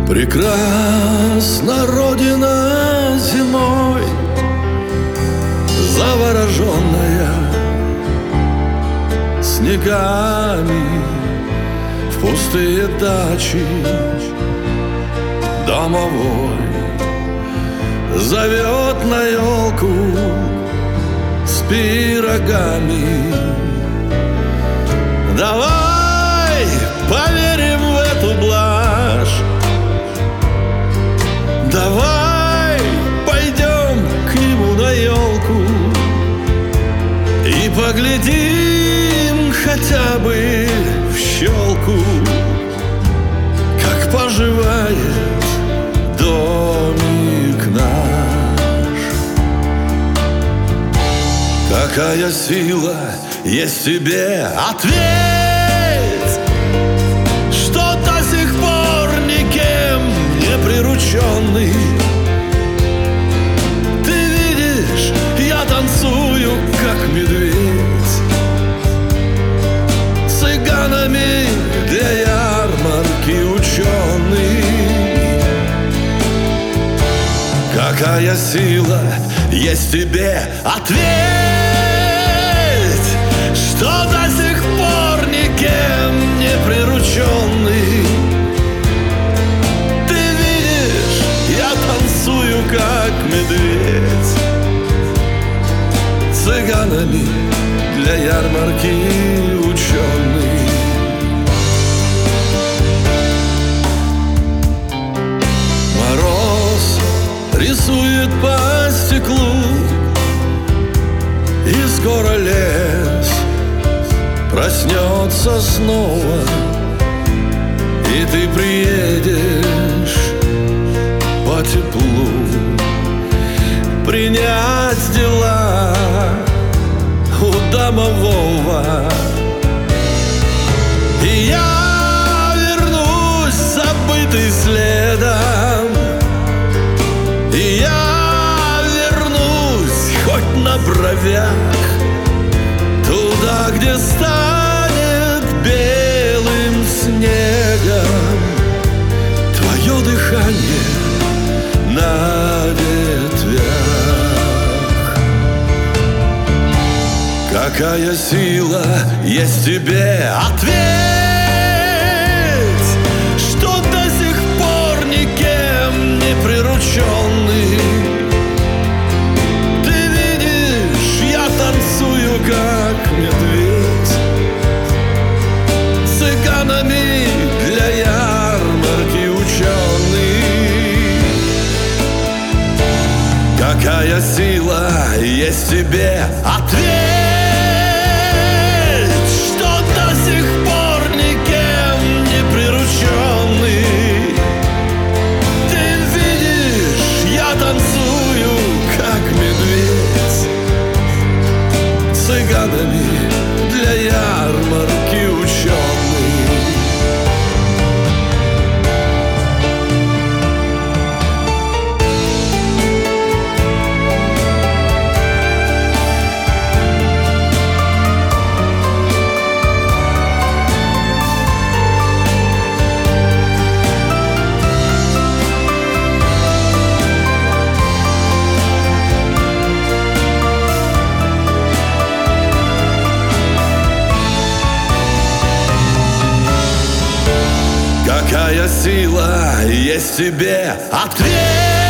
Прекрасна родина зимой, завороженная снегами. В пустые дачи домовой зовет на елку с пирогами. Давай поверим в эту блажь, давай пойдем к нему на елку и поглядим хотя бы в щелку, как поживает домик наш. Какая сила есть в тебе, ответь, что до сих пор никем не прирученный. Ты видишь, я танцую, как медведь, цыганами для ярмарки ученый. Какая сила есть в тебе, ответь, что до сих пор никем не прирученный. Ты видишь, я танцую, как медведь, цыганами для ярмарки ученый. Мороз рисует по стеклу, и скоро лес проснется снова, и ты приедешь по теплу принять дела у домового. И я вернусь, забытый следом, и я вернусь хоть на бровях, туда, где станет белым снегом твое дыхание на ветвях. Какая сила есть в тебе, ответь, что до сих пор никем не прирученный. Ты видишь, я танцую, как медведь, цыганами для ярмарки ученый. Какая сила есть в тебе, ответь, что до сих пор никем не прирученный. Ты видишь, я танцую, как медведь, цыганами для ярмарки ученый. Какая сила есть в тебе, ответь,